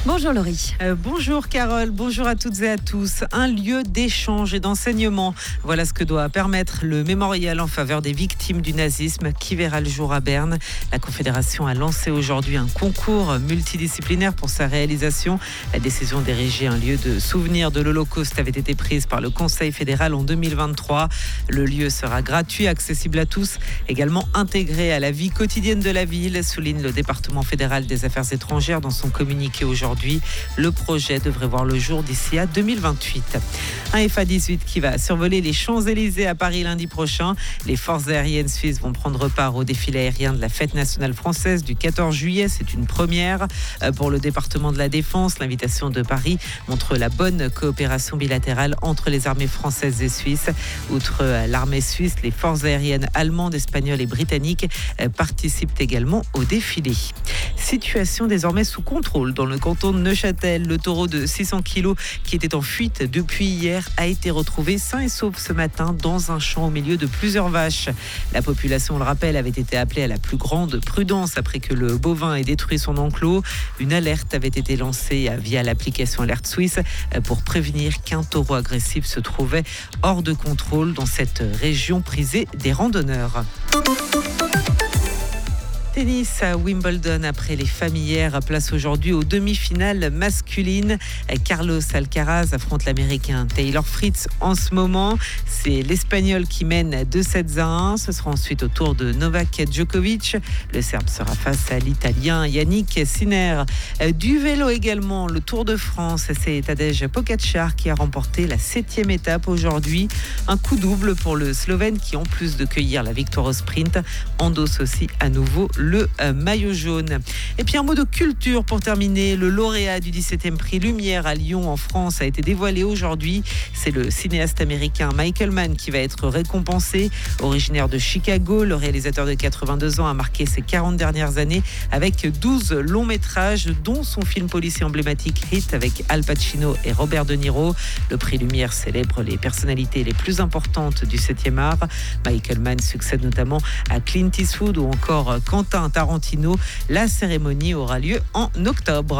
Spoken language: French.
Bonjour Laurie. Bonjour Carole, bonjour à toutes et à tous. Un lieu d'échange et d'enseignement. Voilà ce que doit permettre le mémorial en faveur des victimes du nazisme qui verra le jour à Berne. La Confédération a lancé aujourd'hui un concours multidisciplinaire pour sa réalisation. La décision d'ériger un lieu de souvenir de l'Holocauste avait été prise par le Conseil fédéral en 2023. Le lieu sera gratuit, accessible à tous, également intégré à la vie quotidienne de la ville, souligne le département fédéral des affaires étrangères dans son communiqué aujourd'hui. Le projet devrait voir le jour d'ici à 2028. Un FA-18 qui va survoler les Champs-Élysées à Paris lundi prochain. Les forces aériennes suisses vont prendre part au défilé aérien de la fête nationale française du 14 juillet. C'est une première pour le département de la Défense. L'invitation de Paris montre la bonne coopération bilatérale entre les armées françaises et suisses. Outre l'armée suisse, les forces aériennes allemandes, espagnoles et britanniques participent également au défilé. Situation désormais sous contrôle dans le canton de Neuchâtel. Le taureau de 600 kg qui était en fuite depuis hier a été retrouvé sain et sauf ce matin dans un champ au milieu de plusieurs vaches. La population, on le rappelle, avait été appelée à la plus grande prudence après que le bovin ait détruit son enclos. Une alerte avait été lancée via l'application Alerte Suisse pour prévenir qu'un taureau agressif se trouvait hors de contrôle dans cette région prisée des randonneurs. Tennis à Wimbledon après les femmes hier. Place aujourd'hui aux demi-finales masculines. Carlos Alcaraz affronte l'Américain Taylor Fritz en ce moment. C'est l'Espagnol qui mène 2-7-1. Ce sera ensuite au tour de Novak Djokovic. Le Serbe sera face à l'Italien Yannick Sinner. Du vélo également, le Tour de France. C'est Tadej Pogačar qui a remporté la 7e étape aujourd'hui. Un coup double pour le Slovène qui, en plus de cueillir la victoire au sprint, endosse aussi à nouveau le maillot jaune. Et puis un mot de culture pour terminer. Le lauréat du 17e prix Lumière à Lyon en France a été dévoilé aujourd'hui. C'est le cinéaste américain Michael Mann qui va être récompensé. Originaire de Chicago, le réalisateur de 82 ans a marqué ses 40 dernières années avec 12 longs métrages, dont son film policier emblématique Hit avec Al Pacino et Robert De Niro. Le prix Lumière célèbre les personnalités les plus importantes du 7e art. Michael Mann succède notamment à Clint Eastwood ou encore Quentin Tarantino. La cérémonie aura lieu en octobre.